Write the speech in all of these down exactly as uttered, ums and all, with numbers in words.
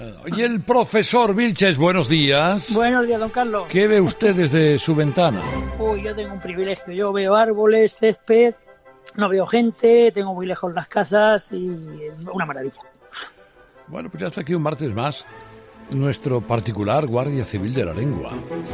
Y el profesor Vilches, buenos días. Buenos días, don Carlos. ¿Qué ve usted desde su ventana? Uy, yo tengo un privilegio. Yo veo árboles, césped, no veo gente, tengo muy lejos las casas y una maravilla. Bueno, pues ya está aquí un martes más. Nuestro particular Guardia Civil de la Lengua.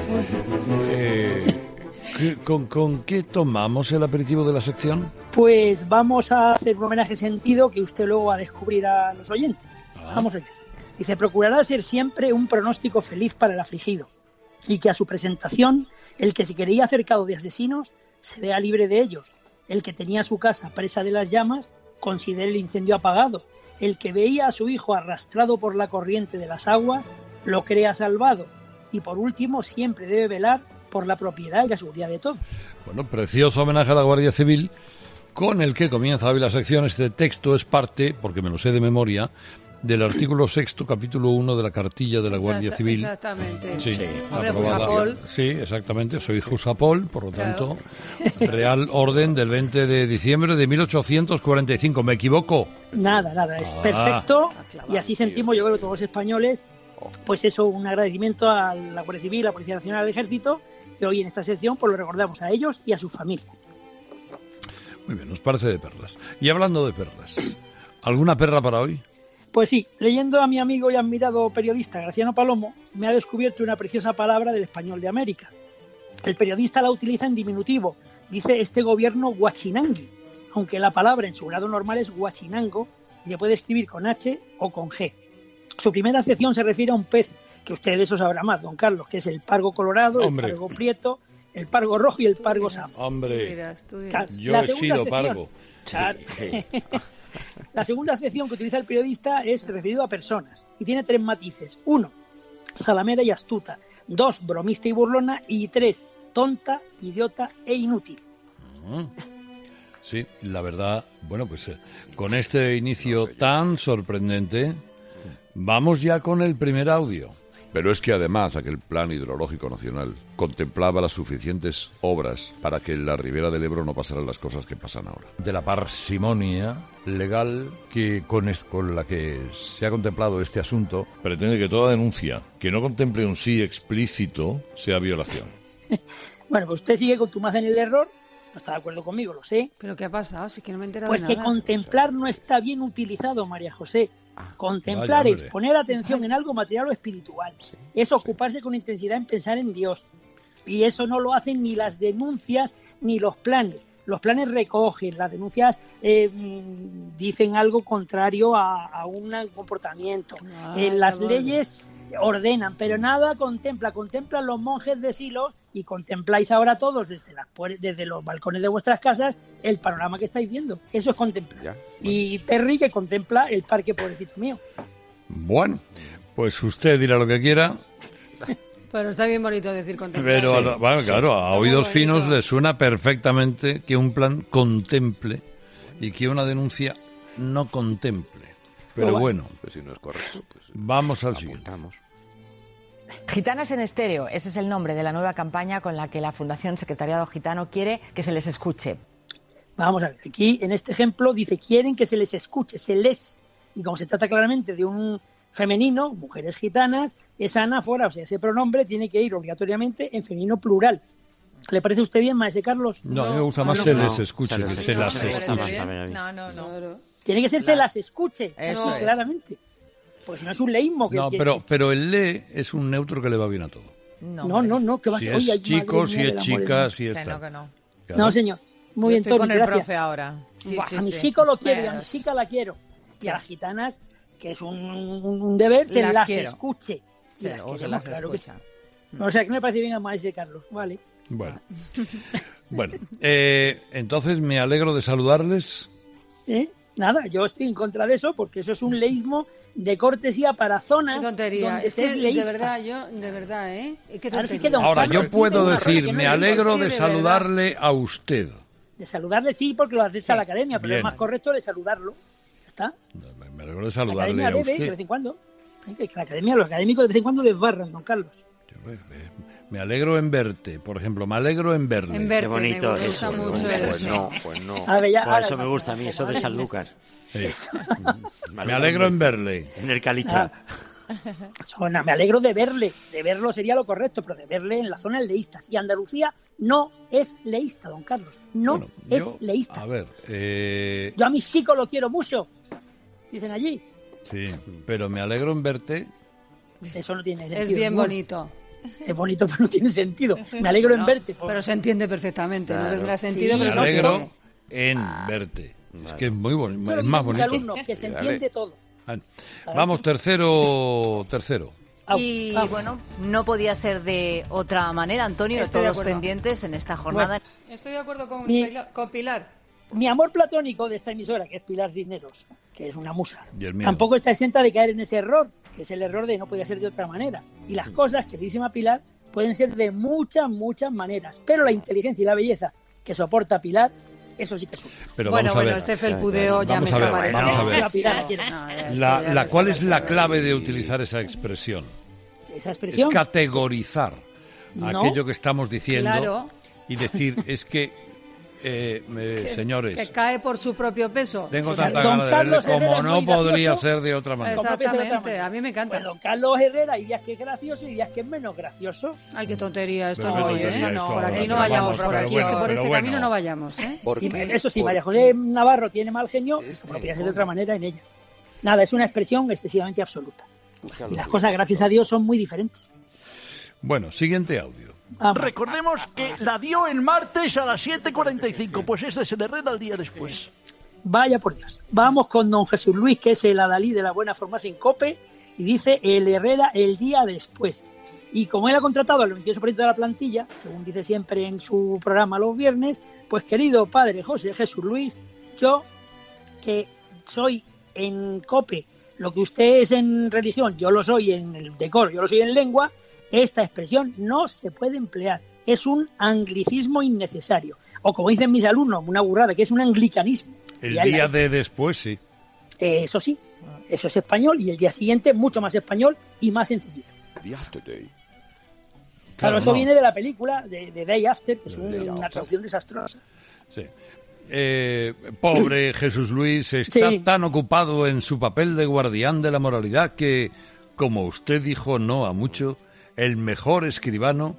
Eh, ¿qué, con, ¿Con qué tomamos el aperitivo de la sección? Pues vamos a hacer un homenaje sentido que usted luego va a descubrir a los oyentes. Ah. Vamos allá. Dice, procurará ser siempre un pronóstico feliz para el afligido y que a su presentación el que se creía cercado de asesinos se vea libre de ellos, el que tenía su casa presa de las llamas considere el incendio apagado, el que veía a su hijo arrastrado por la corriente de las aguas lo crea salvado y por último siempre debe velar por la propiedad y la seguridad de todos. Bueno, precioso homenaje a la Guardia Civil con el que comienza hoy la sección. Este texto es parte, porque me lo sé de memoria, del artículo sexto, capítulo uno de la cartilla de la Exacta, Guardia Civil. Exactamente. Sí, sí. Jusapol. Sí, exactamente. Soy Jusapol, por lo tanto, claro. Real Orden del veinte de diciembre de mil ochocientos cuarenta y cinco. ¿Me equivoco? Nada, nada. Es ah. perfecto. Y así sentimos, yo creo, todos los españoles, pues eso, un agradecimiento a la Guardia Civil, a la Policía Nacional, al Ejército, que hoy en esta sección pues lo recordamos a ellos y a sus familias. Muy bien, nos parece de perlas. Y hablando de perlas, ¿alguna perla para hoy? Pues sí, leyendo a mi amigo y admirado periodista Graciano Palomo, me ha descubierto una preciosa palabra del español de América. El periodista la utiliza en diminutivo, dice este gobierno guachinangui, aunque la palabra en su grado normal es guachinango y se puede escribir con H o con G. Su primera acepción se refiere a un pez, que usted de eso sabrá más, don Carlos, que es el pargo colorado, Hombre. el pargo prieto, el pargo rojo y el pargo sam. Hombre, tú dirás, tú dirás. Yo he sido acepción, pargo. Claro, la segunda acepción que utiliza el periodista es referido a personas y tiene tres matices. Uno, zalamera y astuta. Dos, bromista y burlona. Y tres, tonta, idiota e inútil. Sí, la verdad, bueno, pues eh, con este inicio tan sorprendente, vamos ya con el primer audio. Pero es que además aquel plan hidrológico nacional contemplaba las suficientes obras para que en la ribera del Ebro no pasaran las cosas que pasan ahora. De la parsimonia legal que con, es, con la que se ha contemplado este asunto, pretende que toda denuncia que no contemple un sí explícito sea violación. Bueno, pues usted sigue contumaz en el error. No está de acuerdo conmigo, lo sé. ¿Pero qué ha pasado? Si es que no me he enterado pues de nada. nada. Pues que contemplar no está bien utilizado, María José. Contemplar Vaya, es poner atención en algo material o espiritual. Sí, es ocuparse sí. con intensidad en pensar en Dios. Y eso no lo hacen ni las denuncias ni los planes. Los planes recogen, las denuncias eh, dicen algo contrario a, a un comportamiento. Ah, en las bueno. leyes ordenan, pero nada contempla. Contemplan los monjes de Silos y contempláis ahora todos desde, las, desde los balcones de vuestras casas el panorama que estáis viendo. Eso es contemplar. Ya, bueno. Y Terry que contempla el parque, pobrecito mío. Bueno, pues usted dirá lo que quiera. Pero está bien bonito decir contemplar. Pero, sí. bueno, claro, a oídos finos le suena perfectamente que un plan contemple y que una denuncia no contemple. Pero oh, bueno, pues si no es correcto, pues vamos al siguiente. Gitanas en Estéreo, ese es el nombre de la nueva campaña con la que la Fundación Secretariado Gitano quiere que se les escuche. Vamos a ver, aquí en este ejemplo dice quieren que se les escuche, se les, y como se trata claramente de un femenino, mujeres gitanas, esa anáfora, o sea, ese pronombre tiene que ir obligatoriamente en femenino plural. ¿Le parece a usted bien, maese Carlos? No, a mí me gusta más no, se no, les escuche, no, que se las escuche. No, no, no. Tiene que ser la... se las escuche, eso no, claramente. Porque si no es un leísmo que... No, que, pero, que... pero el le es un neutro que le va bien a todo. No, no, no, no que va a si ser... es Oye, chico, si es chica, si es... Que no, que no. Claro. No, señor. Muy Yo bien, Tony, con el gracias. profe ahora. Sí, Buah, sí, a mi sí. chico lo quiero, Pero... y a mi chica la quiero. Y a las gitanas, que es un, un, un deber, se las, las escuche. Sí, las o queremos, se las claro escucha. Que sí. O sea, que me parece bien a maese Carlos, vale. Bueno, bueno eh, entonces me alegro de saludarles. ¿Eh? Nada, yo estoy en contra de eso porque eso es un leísmo de cortesía para zonas Qué tontería. donde es se que, es leísta. De verdad, yo, de verdad, ¿eh? Qué Ahora, sí que don Ahora Carlos yo puedo decir, no me alegro de, de saludarle verdad. a usted. De saludarle sí, porque lo hace sí. a la academia, pero Bien. es más correcto de saludarlo. ¿Ya está? Me alegro de saludarle la academia a debe, usted. de vez en cuando. Que la academia, los académicos de vez en cuando desbarran, don Carlos. Yo, me alegro en verte, por ejemplo, me alegro en verle. En verte, qué bonito me gusta eso. mucho Pues eso. no, pues no. A ver, ya, por ahora eso me ya, gusta a mí, ya, eso de ya, Sanlúcar. Eso. Me alegro en verle. En el Calitra. Ah, Zona, me alegro de verle, de verlo sería lo correcto, pero de verle en la zona de leístas. Y Andalucía no es leísta, don Carlos, no Bueno, es yo, leísta. A ver, eh... Yo a mi chico lo quiero mucho, dicen allí. Sí, pero me alegro en verte. Eso no tiene sentido. Es bien ninguno. bonito. Es bonito, pero no tiene sentido. Me alegro en No, verte. pero se entiende perfectamente. Claro. No tendrá sentido, Sí, Me pero se alegro entiende. en verte. Es que es muy bonito, Eso lo es más dicen mis bonito. alumnos, que se Dale. entiende todo. Bueno, vamos, tercero, tercero. Au, Y au. bueno, no podía ser de otra manera, Antonio, Estoy de todos acuerdo. pendientes en esta jornada. Estoy de acuerdo con, Mi- Pilar- con Pilar. Mi amor platónico de esta emisora, que es Pilar Cisneros, que es una musa, Y el mío. tampoco está exenta de caer en ese error, que es el error de no podía ser de otra manera. Y las cosas, queridísima Pilar, pueden ser de muchas, muchas maneras. Pero la inteligencia y la belleza que soporta Pilar, eso sí que sube. Pero Bueno, vamos a bueno, ver. este felpudeo ya Vamos me a está ver, pareciendo. vamos a ver. La Pilar la quiere. No, ya esto La, ya la me ¿Cuál está es la pareciendo. clave de utilizar esa expresión? Esa Es expresión. categorizar No. aquello que estamos diciendo Claro. y decir, es que, eh, eh, Que- señores, Que cae por su propio peso. tengo O sea, tanta don ganas de verle Carlos Herrera como es no muy podría gracioso. ser de otra manera. Como no puede ser de otra Exactamente, manera. a mí me encanta. Pues don Carlos Herrera hay días que es gracioso y días que es menos gracioso. Ay, qué tontería, esto Pero no, qué ¿eh? tontería No, esto, por aquí pero no vamos, vayamos, pero por aquí, bueno, es que por pero este bueno. camino no vayamos, ¿eh? ¿Por Y qué? eso sí, ¿Por María qué? José Navarro tiene mal genio, Es como podía que- ser de otra manera en ella. Nada, es una expresión excesivamente absoluta. Búscalo, Y las tío. cosas, gracias a Dios, son muy diferentes. Bueno, siguiente audio. Vamos. Recordemos que la dio el martes a las siete cuarenta y cinco, pues este es el Herrera el día después. Vaya por Dios. Vamos con don Jesús Luis, que es el adalí de la buena forma sin cope, y dice el Herrera el día después. Y como él ha contratado al veintiocho por ciento de la plantilla, según dice siempre en su programa los viernes, pues querido padre José Jesús Luis, yo que soy en cope lo que usted es en religión, yo lo soy en el decoro, yo lo soy en lengua, esta expresión no se puede emplear. Es un anglicismo innecesario. O como dicen mis alumnos, una burrada, que es un anglicanismo. El Y a la día leche. de después, sí. Eh, Eso sí, eso es español y el día siguiente mucho más español y más sencillito. The After Day. Claro, Claro, esto no. viene de la película de, de Day After, que es The un- Day una After. traducción desastrosa. Sí. Eh, pobre Jesús Luis está Sí. tan ocupado en su papel de guardián de la moralidad que, como usted dijo no a mucho, el mejor escribano,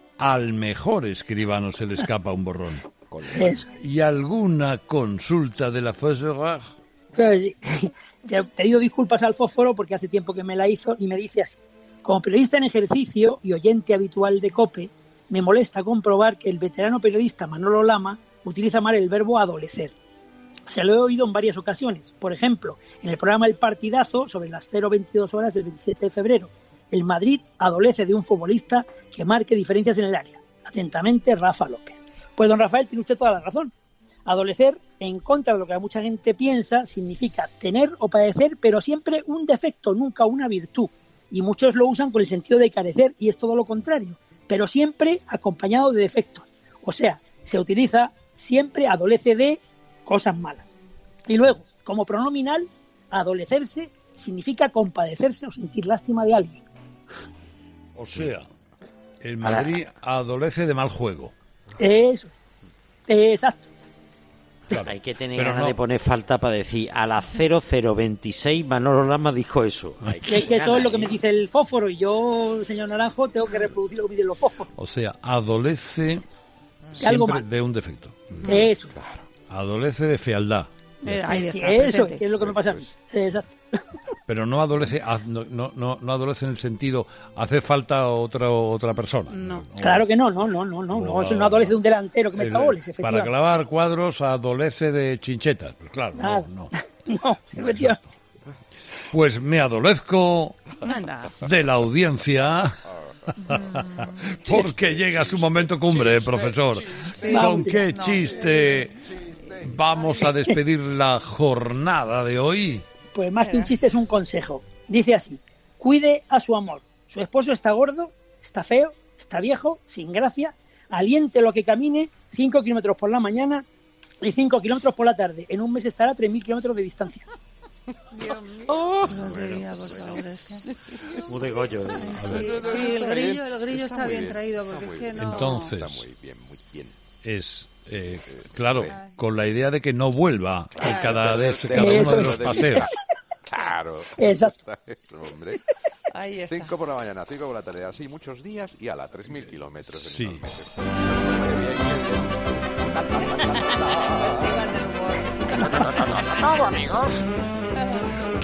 al mejor escribano se le escapa un borrón. Con Eso. ¿Y alguna consulta de la Fosseroig? Pero sí, te he pedido disculpas al fósforo porque hace tiempo que me la hizo y me dice así. Como periodista en ejercicio y oyente habitual de COPE, me molesta comprobar que el veterano periodista Manolo Lama utiliza mal el verbo adolecer. Se lo he oído en varias ocasiones. Por ejemplo, en el programa El Partidazo, sobre las cero veintidós horas del veintisiete de febrero. El Madrid adolece de un futbolista que marque diferencias en el área. Atentamente, Rafa López. Pues don Rafael, tiene usted toda la razón. Adolecer, en contra de lo que mucha gente piensa, significa tener o padecer, pero siempre un defecto, nunca una virtud. Y muchos lo usan con el sentido de carecer, y es todo lo contrario, pero siempre acompañado de defectos. O sea, se utiliza siempre adolece de cosas malas. Y luego, como pronominal, adolecerse significa compadecerse o sentir lástima de alguien. O sea, el Madrid adolece de mal juego. Eso. Exacto. Claro. Hay que tener Pero ganas no. de poner falta para decir a las cero cero veintiséis Manolo Lama dijo eso. Hay Que, que eso es lo que me ganas, ¿eh? dice el fósforo y yo, señor Naranjo, tengo que reproducir lo que me dicen los fósforos. O sea, adolece algo siempre mal. de un defecto. Eso. Adolece de fealdad, Eh, ahí Sí, está, eso presente. es lo que me pasa a mí. Exacto. pero no adolece, a- no, no, no no adolece en el sentido hace falta otra otra persona. No. Claro que no, no, no, no, no, no. Eso no adolece de un delantero que meta El- goles, Para efectivamente. clavar cuadros adolece de chinchetas. Pues claro, no, Nada. no. No, efectivamente. Pues me adolezco Anda. de la audiencia porque llega su momento cumbre, profesor. ¿Con Vamos. qué chiste vamos a despedir la jornada de hoy? Pues más que un chiste es un consejo. Dice así: cuide a su amor. Su esposo está gordo, está feo, está viejo, sin gracia. Aliente lo que camine, cinco kilómetros por la mañana y cinco kilómetros por la tarde. En un mes estará a tres mil kilómetros de distancia. Tontería, por favor, es que- Muy de Goyo. ¿eh? Sí, sí, el grillo, el grillo está, muy bien, bien, traído está porque muy es que bien. no... Entonces, Está muy bien, muy bien. es, eh, claro, con la idea de que no vuelva en cada, vez, Perderte cada uno Eso de es. los paseos. Claro. Exacto. Eso, hombre. Ahí está. cinco por la mañana, cinco por la tarde, así muchos días y a la tres mil kilómetros en Sí. unos meses. Qué bien, qué bien. Festival del humor. Todo, amigos.